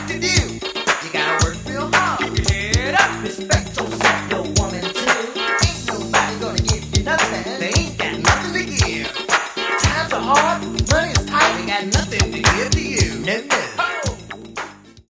got to do? You gotta work real hard. Keep your head up. Respect yourself, your woman too. Ain't nobody gonna give you nothing. They ain't got nothing to give. Times are hard, money's tight. They got nothing to give to you. No, no.